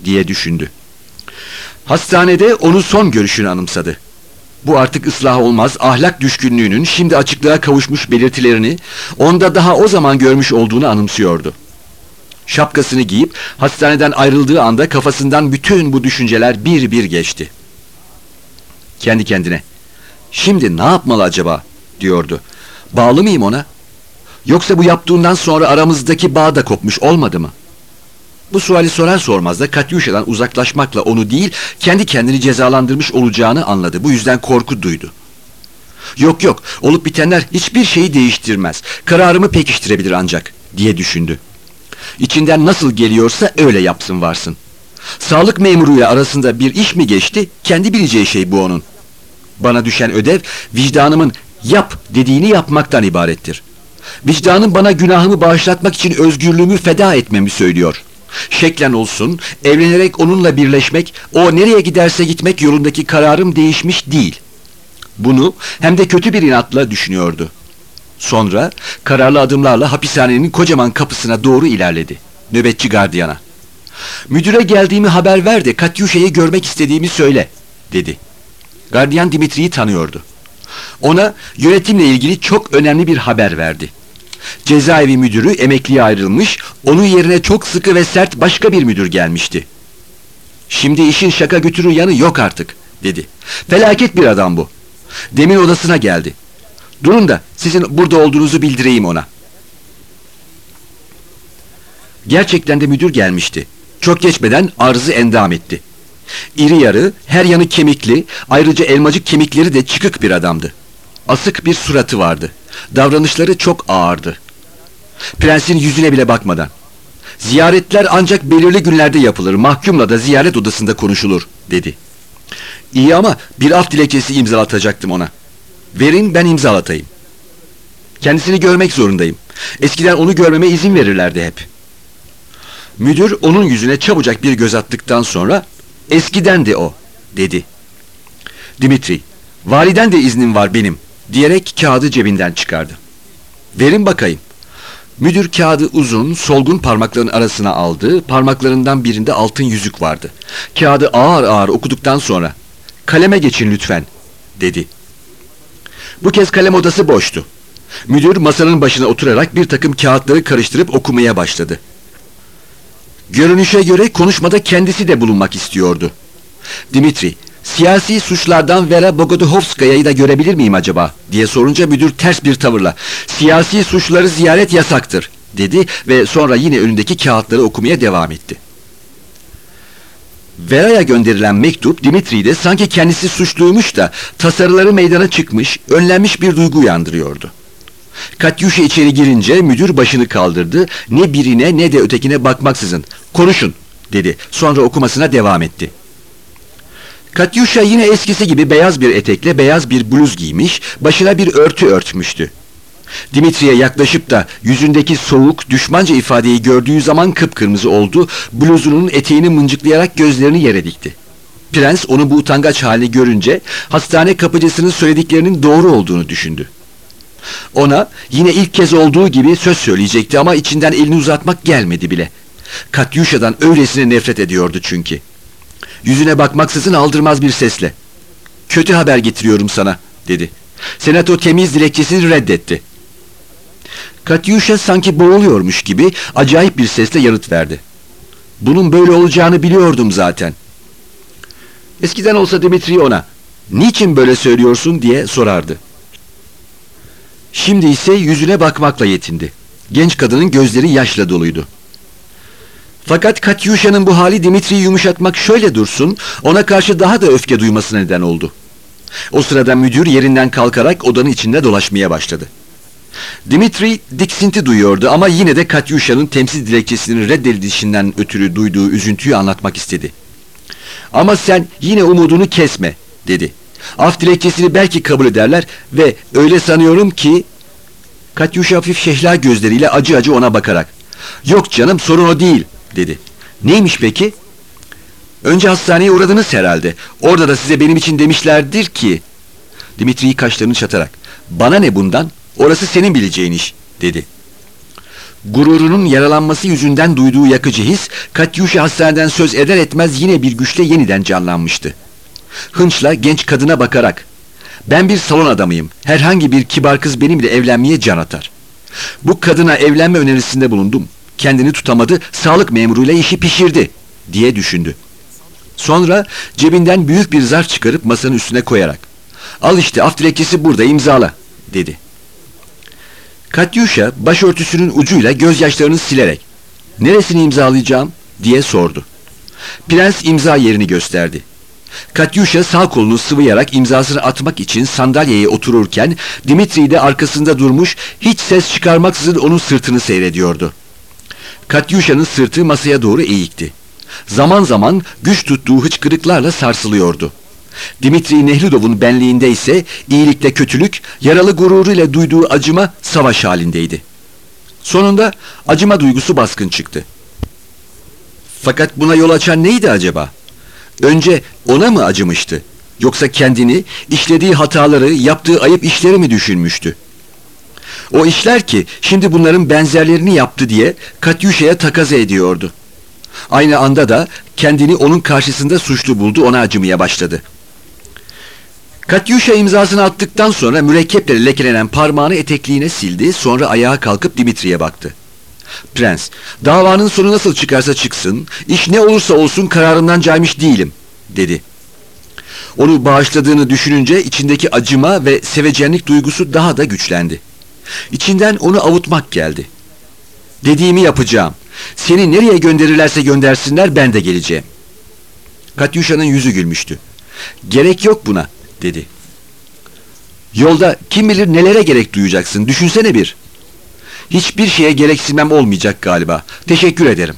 diye düşündü. Hastanede onu son görüşünü anımsadı. Bu artık ıslah olmaz ahlak düşkünlüğünün şimdi açıklığa kavuşmuş belirtilerini onda daha o zaman görmüş olduğunu anımsıyordu. Şapkasını giyip hastaneden ayrıldığı anda kafasından bütün bu düşünceler bir bir geçti. Kendi kendine, şimdi ne yapmalı acaba diyordu. Bağlı mıyım ona? Yoksa bu yaptığından sonra aramızdaki bağ da kopmuş olmadı mı? Bu suali sorar sormaz da Katyuşa'dan uzaklaşmakla onu değil, kendi kendini cezalandırmış olacağını anladı. Bu yüzden korku duydu. Yok yok, olup bitenler hiçbir şeyi değiştirmez. Kararımı pekiştirebilir ancak, diye düşündü. İçinden nasıl geliyorsa öyle yapsın varsın. Sağlık memuruyla arasında bir iş mi geçti, kendi bileceği şey bu onun. Bana düşen ödev, vicdanımın yap dediğini yapmaktan ibarettir. Vicdanım bana günahımı bağışlatmak için özgürlüğümü feda etmemi söylüyor. Şeklen olsun, evlenerek onunla birleşmek, o nereye giderse gitmek yolundaki kararım değişmiş değil. Bunu hem de kötü bir inatla düşünüyordu. Sonra kararlı adımlarla hapishanenin kocaman kapısına doğru ilerledi. Nöbetçi gardiyana. Müdüre geldiğimi haber ver de Katyuşa'yı görmek istediğimi söyle, dedi. Gardiyan Dimitri'yi tanıyordu. Ona yönetimle ilgili çok önemli bir haber verdi. Cezaevi müdürü emekliye ayrılmış, onun yerine çok sıkı ve sert başka bir müdür gelmişti. Şimdi işin şaka götürür yanı yok artık, dedi. Felaket bir adam bu. Demin odasına geldi. Durun da sizin burada olduğunuzu bildireyim ona. Gerçekten de müdür gelmişti. Çok geçmeden arzı endam etti. İri yarı, her yanı kemikli, ayrıca elmacık kemikleri de çıkık bir adamdı. Asık bir suratı vardı. Davranışları çok ağırdı. Prensin yüzüne bile bakmadan. Ziyaretler ancak belirli günlerde yapılır, mahkumla da ziyaret odasında konuşulur, dedi. İyi ama bir af dilekçesi imzalatacaktım ona. Verin ben imzalatayım. Kendisini görmek zorundayım. Eskiden onu görmeme izin verirlerdi hep. Müdür onun yüzüne çabucak bir göz attıktan sonra eskiden de o, dedi. Dimitri, validen de iznim var benim, diyerek kağıdı cebinden çıkardı. Verin bakayım. Müdür kağıdı uzun, solgun parmakların arasına aldı, parmaklarından birinde altın yüzük vardı. Kağıdı ağır ağır okuduktan sonra, kaleme geçin lütfen, dedi. Bu kez kalem odası boştu. Müdür masanın başına oturarak bir takım kağıtları karıştırıp okumaya başladı. Görünüşe göre konuşmada kendisi de bulunmak istiyordu. Dimitri, siyasi suçlardan Vera Bogoduhovskaya'yı da görebilir miyim acaba, diye sorunca müdür ters bir tavırla, siyasi suçları ziyaret yasaktır, dedi ve sonra yine önündeki kağıtları okumaya devam etti. Vera'ya gönderilen mektup, Dimitri'de sanki kendisi suçluymuş da tasarıları meydana çıkmış, önlenmiş bir duygu uyandırıyordu. Katyuşa içeri girince müdür başını kaldırdı, ne birine ne de ötekine bakmaksızın, konuşun, dedi, sonra okumasına devam etti. Katyuşa yine eskisi gibi beyaz bir etekle beyaz bir bluz giymiş, başına bir örtü örtmüştü. Dimitri'ye yaklaşıp da yüzündeki soğuk, düşmanca ifadeyi gördüğü zaman kıpkırmızı oldu, bluzunun eteğini mıncıklayarak gözlerini yere dikti. Prens onu bu utangaç halini görünce hastane kapıcısının söylediklerinin doğru olduğunu düşündü. Ona yine ilk kez olduğu gibi söz söyleyecekti ama içinden elini uzatmak gelmedi bile. Katyuşa'dan öylesine nefret ediyordu çünkü. Yüzüne bakmaksızın aldırmaz bir sesle, "Kötü haber getiriyorum sana," dedi. Senato temiz dilekçesini reddetti. Katyuşa sanki boğuluyormuş gibi acayip bir sesle yanıt verdi. "Bunun böyle olacağını biliyordum zaten." Eskiden olsa Dimitri ona, "Niçin böyle söylüyorsun?" diye sorardı. Şimdi ise yüzüne bakmakla yetindi. Genç kadının gözleri yaşla doluydu. Fakat Katyuşa'nın bu hali Dimitri'yi yumuşatmak şöyle dursun, ona karşı daha da öfke duymasına neden oldu. O sırada müdür yerinden kalkarak odanın içinde dolaşmaya başladı. Dimitri diksinti duyuyordu ama yine de Katyuşa'nın temsil dilekçesinin reddedilişinden ötürü duyduğu üzüntüyü anlatmak istedi. "Ama sen yine umudunu kesme," dedi. "Af dilekçesini belki kabul ederler ve öyle sanıyorum ki..." Katyuşa hafif şehla gözleriyle acı acı ona bakarak, "Yok canım, sorun o değil," dedi. "Neymiş peki?" "Önce hastaneye uğradınız herhalde. Orada da size benim için demişlerdir ki..." Dimitri kaşlarını çatarak, "Bana ne bundan? Orası senin bileceğin iş," dedi. Gururunun yaralanması yüzünden duyduğu yakıcı his, Katyusha hastaneden söz eder etmez yine bir güçle yeniden canlanmıştı. Hınçla genç kadına bakarak, "Ben bir salon adamıyım. Herhangi bir kibar kız benimle evlenmeye can atar. Bu kadına evlenme önerisinde bulundum. Kendini tutamadı, sağlık memuruyla işi pişirdi," diye düşündü. Sonra cebinden büyük bir zarf çıkarıp masanın üstüne koyarak, "Al işte, af dilekçesi burada, imzala," dedi. Katyusha başörtüsünün ucuyla gözyaşlarını silerek, "Neresini imzalayacağım?" diye sordu. Prens imza yerini gösterdi. Katyusha sağ kolunu sıvayarak imzasını atmak için sandalyeye otururken Dimitri de arkasında durmuş, hiç ses çıkarmaksızın onun sırtını seyrediyordu. Katyusha'nın sırtı masaya doğru eğikti. Zaman zaman güç tuttuğu hıçkırıklarla sarsılıyordu. Dimitri Nehludov'un benliğinde ise iyilikle kötülük, yaralı gururuyla duyduğu acıma savaş halindeydi. Sonunda acıma duygusu baskın çıktı. Fakat buna yol açan neydi acaba? Önce ona mı acımıştı? Yoksa kendini, işlediği hataları, yaptığı ayıp işleri mi düşünmüştü? O işler ki şimdi bunların benzerlerini yaptı diye Katyusha'ya takaza ediyordu. Aynı anda da kendini onun karşısında suçlu buldu, ona acımaya başladı. Katyusha imzasını attıktan sonra mürekkeple lekelenen parmağını etekliğine sildi, sonra ayağa kalkıp Dimitri'ye baktı. "Prens, davanın sonu nasıl çıkarsa çıksın, iş ne olursa olsun kararımdan caymış değilim," dedi. Onu bağışladığını düşününce içindeki acıma ve sevecenlik duygusu daha da güçlendi. İçinden onu avutmak geldi. "Dediğimi yapacağım. Seni nereye gönderirlerse göndersinler, ben de geleceğim." Katyusha'nın yüzü gülmüştü. "Gerek yok buna," dedi. "Yolda kim bilir nelere gerek duyacaksın, düşünsene bir." "Hiçbir şeye gereksinmem olmayacak galiba. Teşekkür ederim."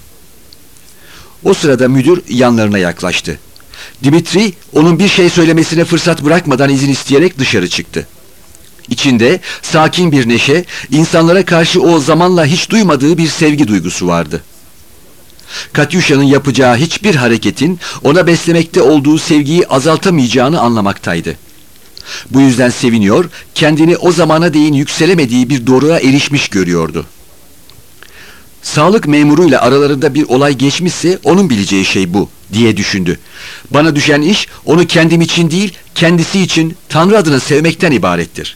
O sırada müdür yanlarına yaklaştı. Dimitri onun bir şey söylemesine fırsat bırakmadan izin isteyerek dışarı çıktı. İçinde sakin bir neşe, insanlara karşı o zamanla hiç duymadığı bir sevgi duygusu vardı. Katyusha'nın yapacağı hiçbir hareketin ona beslemekte olduğu sevgiyi azaltamayacağını anlamaktaydı. Bu yüzden seviniyor, kendini o zamana değin yükselemediği bir doruğa erişmiş görüyordu. Sağlık memuruyla aralarında bir olay geçmişse onun bileceği şey bu, diye düşündü. Bana düşen iş onu kendim için değil, kendisi için Tanrı adına sevmekten ibarettir.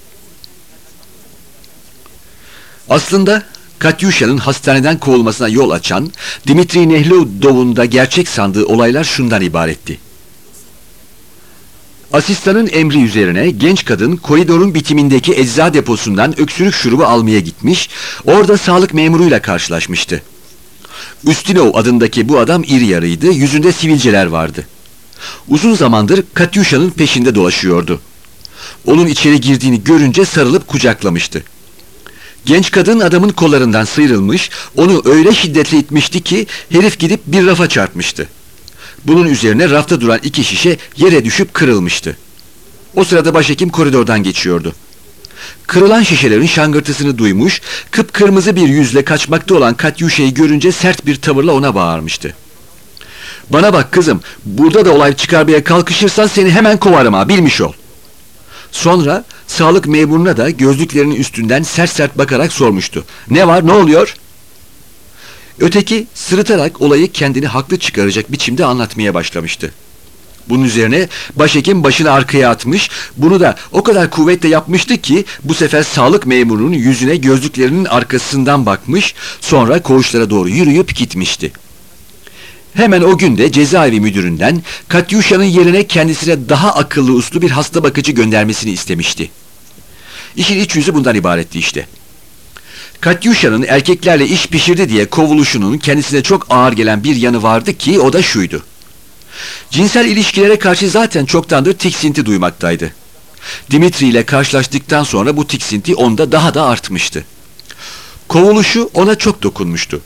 Aslında Katyusha'nın hastaneden kovulmasına yol açan, Dimitri Nehludov'un da gerçek sandığı olaylar şundan ibaretti. Asistanın emri üzerine genç kadın koridorun bitimindeki ecza deposundan öksürük şurubu almaya gitmiş, orada sağlık memuruyla karşılaşmıştı. Ustinov adındaki bu adam iri yarıydı, yüzünde sivilceler vardı. Uzun zamandır Katyusha'nın peşinde dolaşıyordu. Onun içeri girdiğini görünce sarılıp kucaklamıştı. Genç kadın adamın kollarından sıyrılmış, onu öyle şiddetle itmişti ki herif gidip bir rafa çarpmıştı. Bunun üzerine rafta duran iki şişe yere düşüp kırılmıştı. O sırada başhekim koridordan geçiyordu. Kırılan şişelerin şangırtısını duymuş, kıpkırmızı bir yüzle kaçmakta olan Katyusha'yı görünce sert bir tavırla ona bağırmıştı. "Bana bak kızım, burada da olay çıkarmaya kalkışırsan seni hemen kovarım ha, bilmiş ol." Sonra sağlık memuruna da gözlüklerinin üstünden sert sert bakarak sormuştu. "Ne var, ne oluyor?" Öteki sırıtarak olayı kendini haklı çıkaracak biçimde anlatmaya başlamıştı. Bunun üzerine başhekim başını arkaya atmış, bunu da o kadar kuvvetle yapmıştı ki bu sefer sağlık memurunun yüzüne gözlüklerinin arkasından bakmış, sonra koğuşlara doğru yürüyüp gitmişti. Hemen o gün de cezaevi müdüründen Katyusha'nın yerine kendisine daha akıllı uslu bir hasta bakıcı göndermesini istemişti. İşin iç yüzü bundan ibaretti işte. Katyusha'nın erkeklerle iş pişirdi diye kovuluşunun kendisine çok ağır gelen bir yanı vardı ki o da şuydu. Cinsel ilişkilere karşı zaten çoktandır tiksinti duymaktaydı. Dimitri ile karşılaştıktan sonra bu tiksinti onda daha da artmıştı. Kovuluşu ona çok dokunmuştu.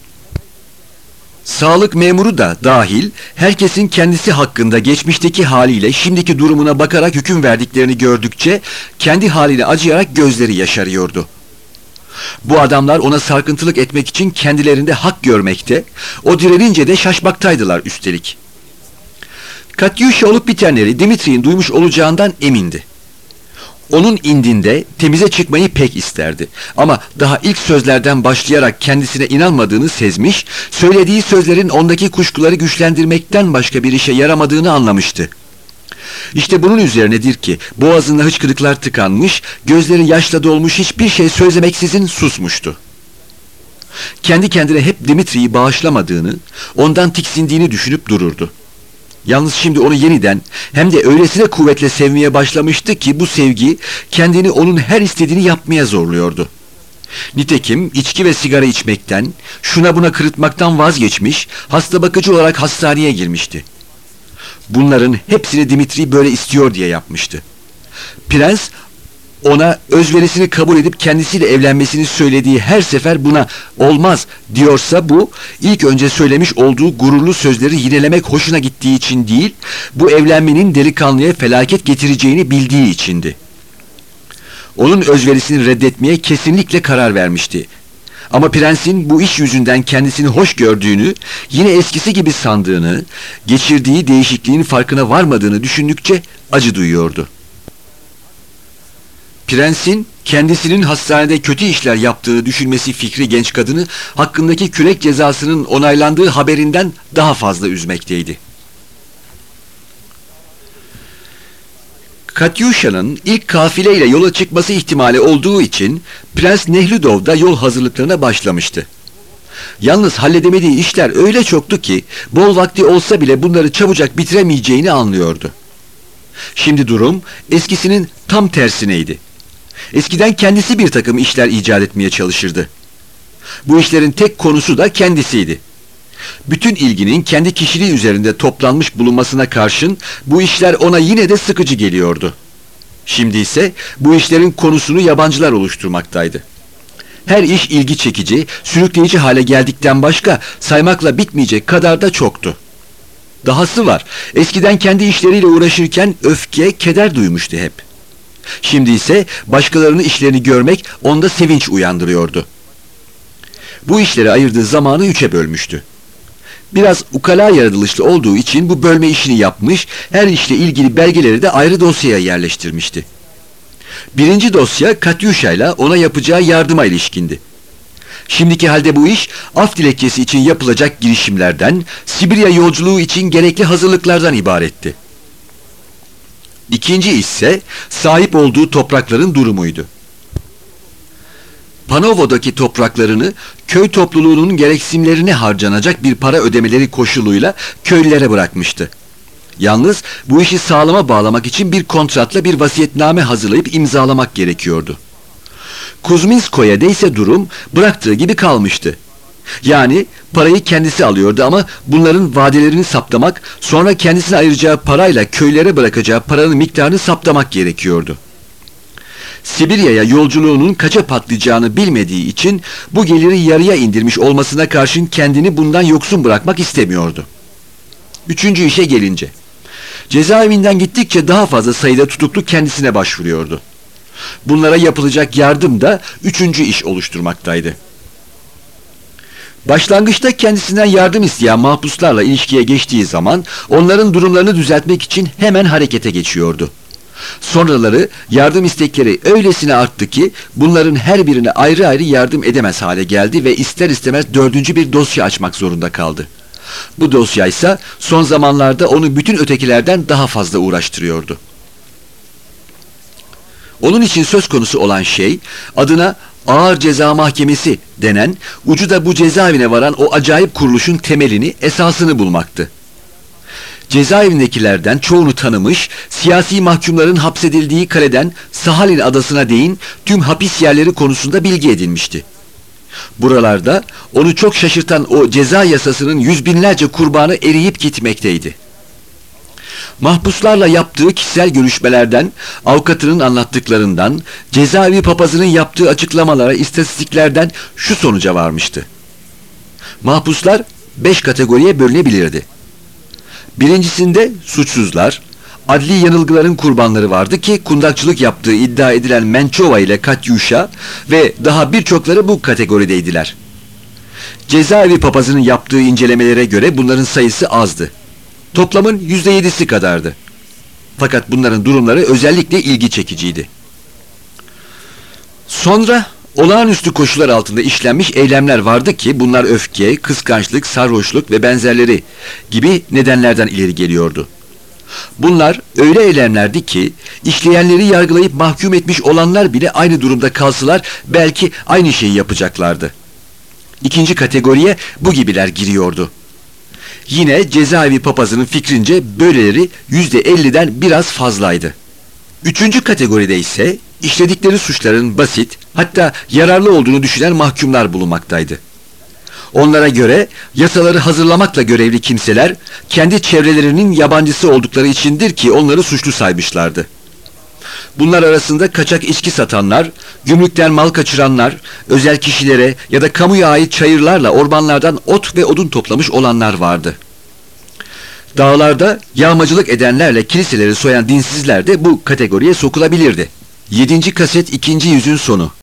Sağlık memuru da dahil herkesin kendisi hakkında geçmişteki haliyle şimdiki durumuna bakarak hüküm verdiklerini gördükçe kendi haline acıyarak gözleri yaşarıyordu. Bu adamlar ona sarkıntılık etmek için kendilerinde hak görmekte, o direnince de şaşmaktaydılar üstelik. Katyusha olup bitenleri Dimitri'nin duymuş olacağından emindi. Onun indinde temize çıkmayı pek isterdi. Ama daha ilk sözlerden başlayarak kendisine inanmadığını sezmiş, söylediği sözlerin ondaki kuşkuları güçlendirmekten başka bir işe yaramadığını anlamıştı. İşte bunun üzerinedir ki boğazında hıçkırıklar tıkanmış, gözleri yaşla dolmuş, hiçbir şey söylemeksizin susmuştu. Kendi kendine hep Dimitri'yi bağışlamadığını, ondan tiksindiğini düşünüp dururdu. Yalnız şimdi onu yeniden hem de öylesine kuvvetle sevmeye başlamıştı ki bu sevgi kendini onun her istediğini yapmaya zorluyordu. Nitekim içki ve sigara içmekten, şuna buna kırıtmaktan vazgeçmiş, hasta bakıcı olarak hastaneye girmişti. Bunların hepsini Dimitri böyle istiyor diye yapmıştı. Prens ona özverisini kabul edip kendisiyle evlenmesini söylediği her sefer buna olmaz diyorsa bu ilk önce söylemiş olduğu gururlu sözleri yinelemek hoşuna gittiği için değil, bu evlenmenin delikanlıya felaket getireceğini bildiği içindi. Onun özverisini reddetmeye kesinlikle karar vermişti. Ama prensin bu iş yüzünden kendisini hoş gördüğünü, yine eskisi gibi sandığını, geçirdiği değişikliğin farkına varmadığını düşündükçe acı duyuyordu. Prensin kendisinin hastanede kötü işler yaptığını düşünmesi fikri genç kadını hakkındaki kürek cezasının onaylandığı haberinden daha fazla üzmekteydi. Katyuşa'nın ilk kafileyle yola çıkması ihtimali olduğu için Prens Nehludov da yol hazırlıklarına başlamıştı. Yalnız halledemediği işler öyle çoktu ki bol vakti olsa bile bunları çabucak bitiremeyeceğini anlıyordu. Şimdi durum eskisinin tam tersineydi. Eskiden kendisi bir takım işler icat etmeye çalışırdı. Bu işlerin tek konusu da kendisiydi. Bütün ilginin kendi kişiliği üzerinde toplanmış bulunmasına karşın bu işler ona yine de sıkıcı geliyordu. Şimdi ise bu işlerin konusunu yabancılar oluşturmaktaydı. Her iş ilgi çekici, sürükleyici hale geldikten başka saymakla bitmeyecek kadar da çoktu. Dahası var, eskiden kendi işleriyle uğraşırken öfke, keder duymuştu hep. Şimdi ise başkalarının işlerini görmek onda sevinç uyandırıyordu. Bu işlere ayırdığı zamanı üçe bölmüştü. Biraz ukala yaratılışlı olduğu için bu bölme işini yapmış, her işle ilgili belgeleri de ayrı dosyaya yerleştirmişti. Birinci dosya Katyusha ile ona yapacağı yardıma ilişkindi. Şimdiki halde bu iş af dilekçesi için yapılacak girişimlerden, Sibirya yolculuğu için gerekli hazırlıklardan ibaretti. İkinci ise sahip olduğu toprakların durumuydu. Panovo'daki topraklarını köy topluluğunun gereksinimlerine harcanacak bir para ödemeleri koşuluyla köylülere bırakmıştı. Yalnız bu işi sağlama bağlamak için bir kontratla bir vasiyetname hazırlayıp imzalamak gerekiyordu. Kuzminskoya'da ise durum bıraktığı gibi kalmıştı. Yani parayı kendisi alıyordu ama bunların vadelerini saptamak, sonra kendisine ayıracağı parayla köylere bırakacağı paranın miktarını saptamak gerekiyordu. Sibirya'ya yolculuğunun kaça patlayacağını bilmediği için bu geliri yarıya indirmiş olmasına karşın kendini bundan yoksun bırakmak istemiyordu. Üçüncü işe gelince, cezaevinden gittikçe daha fazla sayıda tutuklu kendisine başvuruyordu. Bunlara yapılacak yardım da üçüncü iş oluşturmaktaydı. Başlangıçta kendisinden yardım isteyen mahpuslarla ilişkiye geçtiği zaman onların durumlarını düzeltmek için hemen harekete geçiyordu. Sonraları yardım istekleri öylesine arttı ki bunların her birine ayrı ayrı yardım edemez hale geldi ve ister istemez dördüncü bir dosya açmak zorunda kaldı. Bu dosya ise son zamanlarda onu bütün ötekilerden daha fazla uğraştırıyordu. Onun için söz konusu olan şey adına Ağır Ceza Mahkemesi denen, ucu da bu cezaevine varan o acayip kuruluşun temelini, esasını bulmaktı. Cezaevindekilerden çoğunu tanımış, siyasi mahkumların hapsedildiği kaleden Sahalin adasına değin tüm hapis yerleri konusunda bilgi edinmişti. Buralarda onu çok şaşırtan o ceza yasasının yüz binlerce kurbanı eriyip gitmekteydi. Mahpuslarla yaptığı kişisel görüşmelerden, avukatının anlattıklarından, cezaevi papazının yaptığı açıklamalara, istatistiklerden şu sonuca varmıştı. Mahpuslar beş kategoriye bölünebilirdi. Birincisinde suçsuzlar, adli yanılgıların kurbanları vardı ki kundakçılık yaptığı iddia edilen Mençova ile Katyusha ve daha birçokları bu kategorideydiler. Cezaevi papazının yaptığı incelemelere göre bunların sayısı azdı. Toplamın yüzde yedisi kadardı. Fakat bunların durumları özellikle ilgi çekiciydi. Sonra olağanüstü koşullar altında işlenmiş eylemler vardı ki bunlar öfke, kıskançlık, sarhoşluk ve benzerleri gibi nedenlerden ileri geliyordu. Bunlar öyle eylemlerdi ki işleyenleri yargılayıp mahkum etmiş olanlar bile aynı durumda kalsalar belki aynı şeyi yapacaklardı. İkinci kategoriye bu gibiler giriyordu. Yine cezaevi papazının fikrince böyleleri yüzde elliden biraz fazlaydı. Üçüncü kategoride ise işledikleri suçların basit, hatta yararlı olduğunu düşünen mahkumlar bulunmaktaydı. Onlara göre yasaları hazırlamakla görevli kimseler kendi çevrelerinin yabancısı oldukları içindir ki onları suçlu saymışlardı. Bunlar arasında kaçak içki satanlar, gümrükten mal kaçıranlar, özel kişilere ya da kamuya ait çayırlarla ormanlardan ot ve odun toplamış olanlar vardı. Dağlarda yağmacılık edenlerle kiliseleri soyan dinsizler de bu kategoriye sokulabilirdi. Yedinci kaset ikinci yüzün sonu.